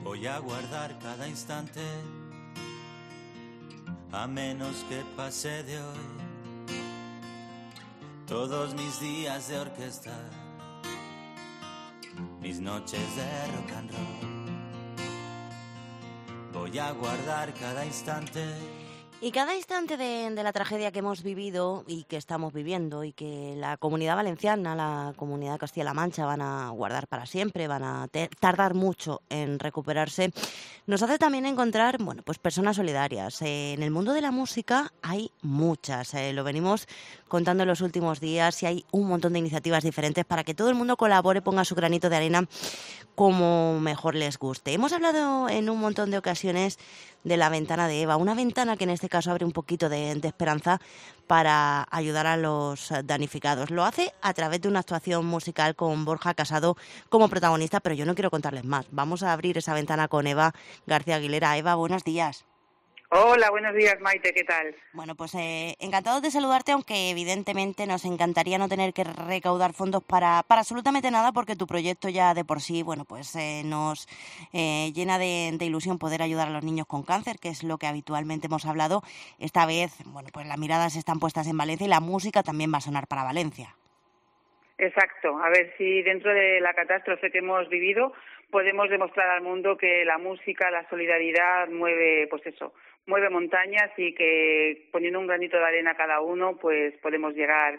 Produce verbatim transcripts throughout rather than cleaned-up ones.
Voy a guardar cada instante, a menos que pase de hoy. Todos mis días de orquesta, mis noches de rock and roll. Voy a guardar cada instante. Y cada instante de, de la tragedia que hemos vivido y que estamos viviendo y que la Comunidad Valenciana, la Comunidad de Castilla-La Mancha van a guardar para siempre, van a te- tardar mucho en recuperarse, nos hace también encontrar, bueno, pues personas solidarias. Eh, en el mundo de la música hay muchas, eh, lo venimos contando en los últimos días y hay un montón de iniciativas diferentes para que todo el mundo colabore, ponga su granito de arena como mejor les guste. Hemos hablado en un montón de ocasiones de la ventana de Eva, una ventana que en este caso abre un poquito de, de esperanza para ayudar a los damnificados. Lo hace a través de una actuación musical con Borja Casado como protagonista, pero yo no quiero contarles más. Vamos a abrir esa ventana con Eva García Aguilera. Eva, buenos días. Hola, buenos días, Maite, ¿qué tal? Bueno, pues eh, encantados de saludarte, aunque evidentemente nos encantaría no tener que recaudar fondos para, para absolutamente nada, porque tu proyecto ya de por sí, bueno, pues eh, nos eh, llena de, de ilusión poder ayudar a los niños con cáncer, que es lo que habitualmente hemos hablado. Esta vez, bueno, pues las miradas están puestas en Valencia y la música también va a sonar para Valencia. Exacto, a ver si dentro de la catástrofe que hemos vivido podemos demostrar al mundo que la música, la solidaridad mueve, pues eso, mueve montañas y que poniendo un granito de arena cada uno, pues podemos llegar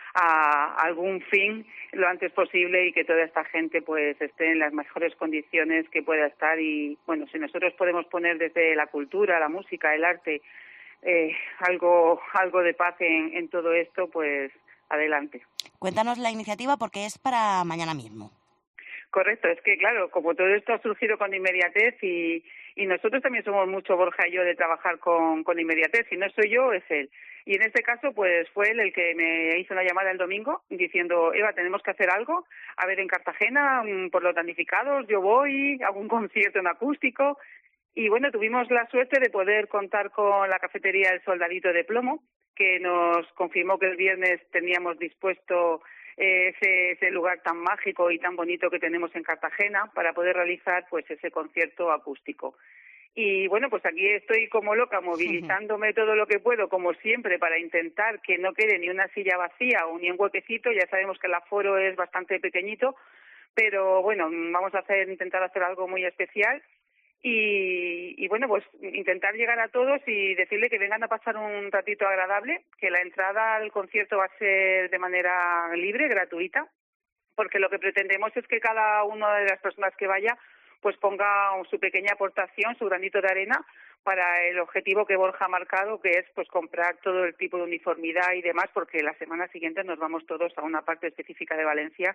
a algún fin lo antes posible y que toda esta gente pues esté en las mejores condiciones que pueda estar. Y bueno, si nosotros podemos poner desde la cultura, la música, el arte, eh, algo, algo de paz en, en todo esto, pues adelante. Cuéntanos la iniciativa porque es para mañana mismo. Correcto, es que claro, como todo esto ha surgido con inmediatez y, y nosotros también somos mucho, Borja y yo, de trabajar con, con inmediatez, si no soy yo, es él. Y en este caso, pues fue él el que me hizo una llamada el domingo diciendo, Eva, tenemos que hacer algo, a ver en Cartagena, por los damnificados, yo voy, hago un concierto en acústico. Y bueno, tuvimos la suerte de poder contar con la cafetería El Soldadito de Plomo, que nos confirmó que el viernes teníamos dispuesto eh, ese, ese lugar tan mágico y tan bonito que tenemos en Cartagena para poder realizar pues ese concierto acústico. Y bueno, pues aquí estoy como loca, movilizándome todo lo que puedo, como siempre, para intentar que no quede ni una silla vacía o ni un huequecito. Ya sabemos que el aforo es bastante pequeñito, pero bueno, vamos a hacer intentar hacer algo muy especial. Y, y bueno, pues intentar llegar a todos y decirle que vengan a pasar un ratito agradable, que la entrada al concierto va a ser de manera libre, gratuita, porque lo que pretendemos es que cada una de las personas que vaya pues ponga su pequeña aportación, su granito de arena para el objetivo que Borja ha marcado, que es pues comprar todo el tipo de uniformidad y demás, porque la semana siguiente nos vamos todos a una parte específica de Valencia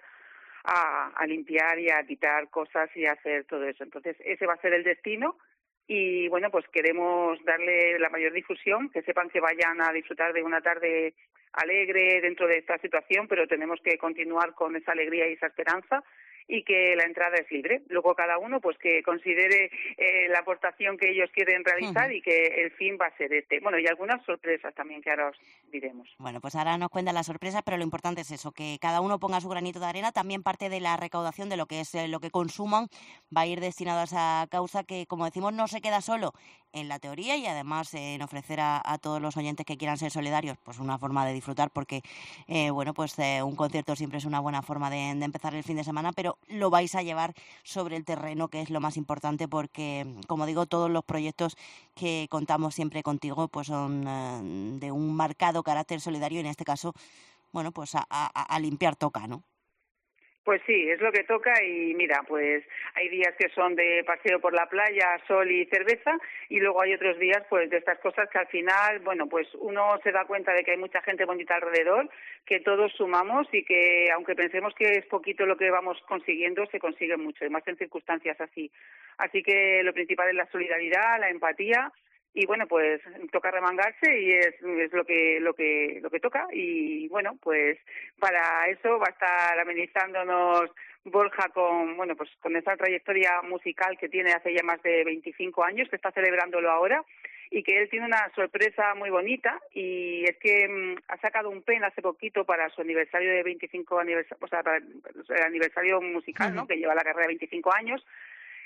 A, a limpiar y a quitar cosas y a hacer todo eso. Entonces, ese va a ser el destino y, bueno, pues queremos darle la mayor difusión, que sepan que vayan a disfrutar de una tarde alegre dentro de esta situación, pero tenemos que continuar con esa alegría y esa esperanza y que la entrada es libre. Luego cada uno pues que considere eh, la aportación que ellos quieren realizar uh-huh. y que el fin va a ser este. Bueno, y algunas sorpresas también que ahora os diremos. Bueno, pues ahora nos cuentan las sorpresas, pero lo importante es eso, que cada uno ponga su granito de arena. También parte de la recaudación de lo que es eh, lo que consuman va a ir destinado a esa causa que, como decimos, no se queda solo en la teoría y además eh, en ofrecer a, a todos los oyentes que quieran ser solidarios pues una forma de disfrutar, porque eh, bueno, pues eh, un concierto siempre es una buena forma de, de empezar el fin de semana, pero lo vais a llevar sobre el terreno, que es lo más importante, porque, como digo, todos los proyectos que contamos siempre contigo pues son eh, de un marcado carácter solidario y en este caso, bueno, pues a, a, a limpiar toca, ¿no? Pues sí, es lo que toca y mira, pues hay días que son de paseo por la playa, sol y cerveza y luego hay otros días pues de estas cosas que al final, bueno, pues uno se da cuenta de que hay mucha gente bonita alrededor, que todos sumamos y que aunque pensemos que es poquito lo que vamos consiguiendo, se consigue mucho, y más en circunstancias así. Así que lo principal es la solidaridad, la empatía. Y bueno, pues toca remangarse y es, es lo que lo que lo que toca y bueno, pues para eso va a estar amenizándonos Borja con bueno, pues con esa trayectoria musical que tiene hace ya más de veinticinco años, que está celebrándolo ahora y que él tiene una sorpresa muy bonita y es que mmm, ha sacado un pen hace poquito para su aniversario de veinticinco aniversario, o sea, para el aniversario musical, ¿no? Uh-huh. Que lleva la carrera de veinticinco años.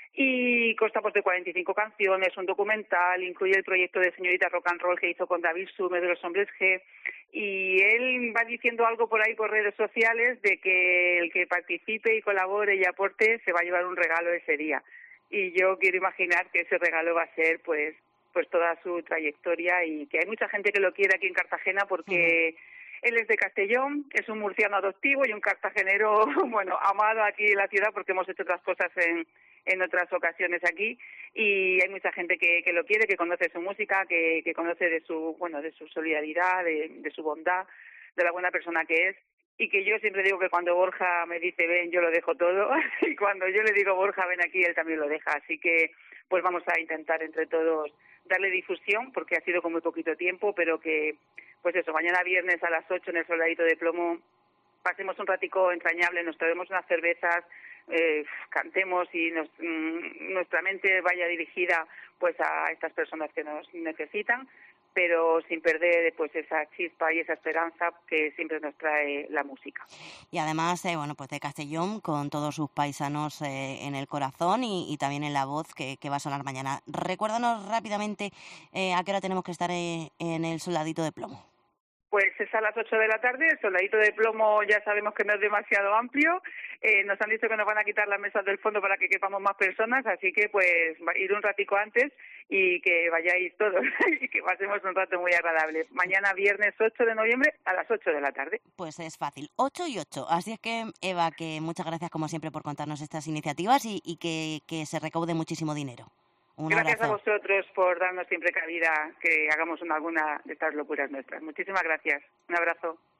y consta pues de cuarenta y cinco canciones, un documental, incluye el proyecto de Señorita Rock and Roll que hizo con David Summers de los Hombres G, y él va diciendo algo por ahí por redes sociales de que el que participe y colabore y aporte se va a llevar un regalo ese día, y yo quiero imaginar que ese regalo va a ser pues pues toda su trayectoria, y que hay mucha gente que lo quiere aquí en Cartagena porque uh-huh. él es de Castellón, es un murciano adoptivo y un cartagenero, bueno, amado aquí en la ciudad porque hemos hecho otras cosas en en otras ocasiones aquí, y hay mucha gente que, que lo quiere, que conoce su música, que, que conoce de su, bueno, de su solidaridad, de, de su bondad, de la buena persona que es, y que yo siempre digo que cuando Borja me dice ven, yo lo dejo todo, y cuando yo le digo Borja ven aquí, él también lo deja, así que pues vamos a intentar entre todos darle difusión, porque ha sido con muy poquito tiempo, pero que, pues eso, mañana viernes a las ocho en el Soldadito de Plomo pasemos un ratico entrañable, nos traemos unas cervezas, eh, cantemos y nos, mm, nuestra mente vaya dirigida pues a estas personas que nos necesitan, pero sin perder pues esa chispa y esa esperanza que siempre nos trae la música. Y además, eh, bueno, pues de Castellón, con todos sus paisanos eh, en el corazón y, y también en la voz que, que va a sonar mañana. Recuérdanos rápidamente eh, a qué hora tenemos que estar eh, en el Soldadito de Plomo. Pues es a las ocho de la tarde, el Soldadito de Plomo ya sabemos que no es demasiado amplio, eh, nos han dicho que nos van a quitar las mesas del fondo para que quepamos más personas, así que pues ir un ratico antes y que vayáis todos y que pasemos un rato muy agradable. Mañana viernes ocho de noviembre a las ocho de la tarde. Pues es fácil, ocho y ocho, así es que Eva, que muchas gracias como siempre por contarnos estas iniciativas y, y que, que se recaude muchísimo dinero. Un gracias abrazo. A vosotros por darnos siempre cabida que hagamos una, alguna de estas locuras nuestras. Muchísimas gracias. Un abrazo.